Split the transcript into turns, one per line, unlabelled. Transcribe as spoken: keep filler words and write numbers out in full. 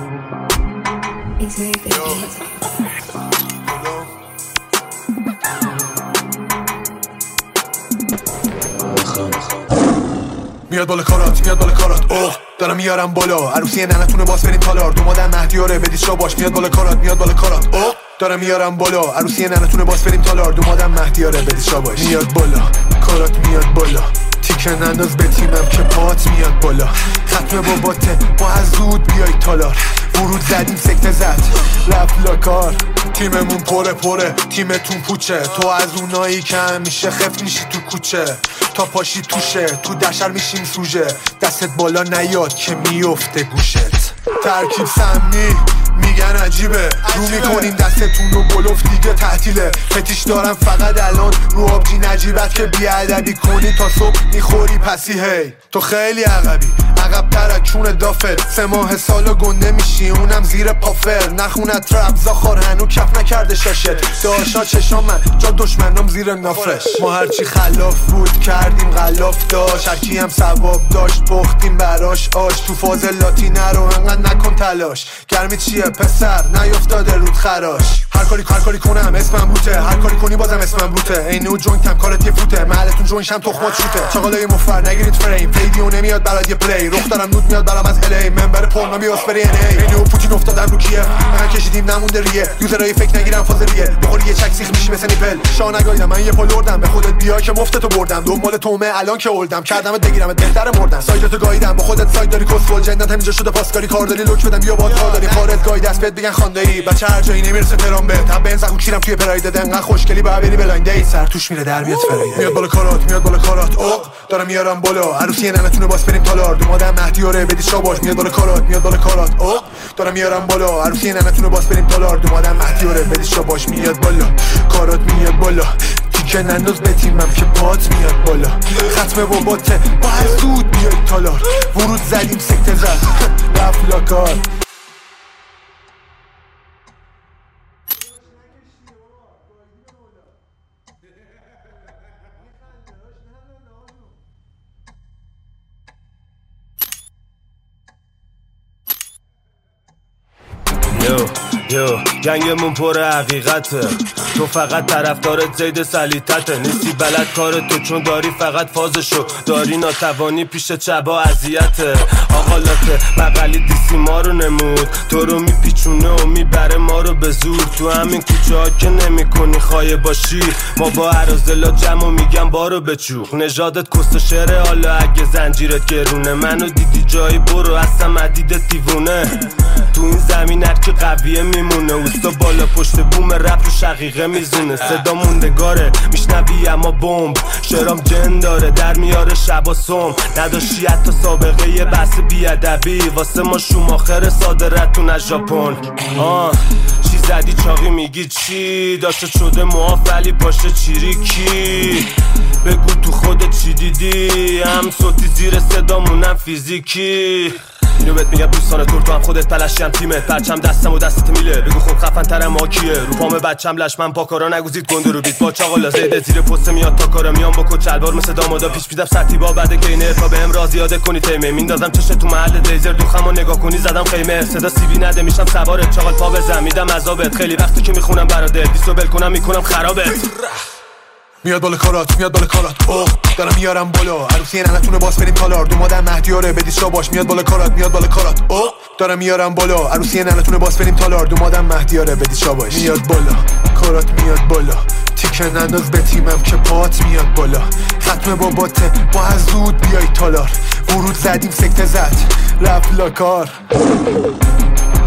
میاد بالا کارات میاد بالا کارات اوه دارم میارم بالا عروسی ننتونه باز بریم تالار دو مادر مهدیاره بدی شا باش میاد بالا کارات میاد بالا کارات اوه دارم میارم بالا عروسی ننتونه باز بریم تالار دو مادر مهدیاره بدی شا باش میاد بالا کارات میاد بالا تیکه ننداز به تیمم که پات میاد بالا ختم باباته با از زود بیای تالار ورود زدیم سکته زد رفت لاکار تیممون پره پره تیمتون پوچه تو از اونایی که همیشه خفت میشی تو کوچه تا پاشی توشه تو دشر میشیم سوژه دستت بالا نیاد که میفته گوشت ترکیب سمی میگن عجیبه رو میکنیم دستتون رو بلوف دیگه تعطیله فتیش دارم فقط الان رو آبجی نجیبت که بیادبی کنی تا صبح میخوری پسی هی تو خیلی عقبی عقب ترکون دافت سه ماه سالو گنده میشی اونم زیر پافر نخونت رب زاخار هنو کف نکرده شاشت داشا چشام من جا دشمنم زیر نافش ما هرچی خلاف بود کردیم غلاف داشت هرکی هم ثواب داشت پختیم براش آش تو فاز لاتینه رو انقدر نکن تلاش گرمی چیه پسر نیافتاده رود خراش هر کاری هر کاری کنم اسمم روته هر کاری کنی بازم اسمم روته عین و جوینتم کارت یه فوته محلتون جوینشم تخمات شوته چاقالای مفر نگیرید فریم فیدیو نمیاد برات یه پلی رخ دارم نود میاد برام از الی منبر پورنا بیاسپری ان ای عین و پوتین افتادم رو کیه من کشیدیم نمونده ریه یوزرای فکر نگیرم فازریه بخوری یه چک سیخ میشی مثل نیپل شا نگایدم من یه پا لردم به خودت بیا که مفتتو بردم دنبال تومه الان که اولدم کردمت بگیرمت بهتر مردم سایدتو گاییدم با خودت ساید داری کسفول جنت همینجا شده پاسکاری کار داری لوک بدم بیا باز کار داری خارج گاید دست بهت بگن خوانده‌ای بچه هر جایی نمیرسه تهران به تب بنز خو کیرم توی پراید دنگا خوشگلی با بری بلایند ای سر توش میره در میاد فرایه میاد بالا کارات میاد بالا کارات اوه دارم میارم بالا عروسی ننتونه باز بریم تالار دو مادر مهدیاره بدی شا باش میاد بالا کارات میاد بالا کارات اوه دارم میارم بالا عروسی ننتونه باز بریم تالار دو مادر مهدیاره بدی شا باش میاد بالا کارات میاد بالا تیکه ننداز به تیمم که پات میاد بالا ختم باباته با از زود بیای تالار ورود زدیم سکته زد رفت لاکار
یو یو جنگمون پر حقیقته تو فقط طرفدارت زید سلیطته نیستی بلد کار تو چون داری فقط فازشو داری ناتوانی پیش چبا اذیته آقالاته بغلی دیسی ما رو نمود تو رو میپیچونه و میبره ما رو به زور تو همین کوچه ها که نمی کنی خایه باشی ما با عرازلا جمع و میگم بارو بچوخ نژادت کست شعره حالا اگه زنجیرت گرونه منو دیدی جایی برو اصلا مدیدت دیوونه تو این زمین هرکی قویه میمونه اوستا بالا پشت بوم رپ و شقیقه میزونه صدا موندگاره میشنوی اما بمب شرام جن داره در میاره شبا سوم نداشتی حتی سابقه یه بحث بیادبی واسه ما شوماخر صادرتون از ژاپن آه چی زدی چاقی میگی چی داشته شده معاف ولی پاشه چیریکی بگو تو خودت چی دیدی هم صوتی زیر صدامونم فیزیکی اینو بهت میگم دوستان تور تو هم خودت پلشی هم تیمت پرچم دستم و دستت میله بگو خب خفن ترم ما کیه رو پام بچم لشمن پاکارا نگوزید گنده رو بیت با چاقالا زیده زیر پسته میاد تا کارا میام با کت شلوار مثل دامادا پیش میدم سطحی با بعد گینه تا بهم راضی یاده کنی تیمه میندازم چشه تو محل دیزر دوخمو نگاه کنی زدم خیمه صدا سیبی نده میشم سوارت چاقال پا بزن میدم عذابت خیلی وقتی که میخونم برادر دیسو بل کنم میکنم خرابت
میاد بالا کارات میاد بالا کارات اوه دارم میارم بالا عروسی ننتونه باز بریم تالار دو مادر مهدیاره بدی شا باش میاد بالا کارات میاد بالا کارات اوه دارم میارم بالا عروسی ننتونه باز بریم تالار دو مادر مهدیاره بدی شا باش میاد بالا کارات میاد بالا تیکه ننداز به تیمم که پات میاد بالا ختم باباته با از زود بیای تالار ورود زدیم سکته زد رفت لاکار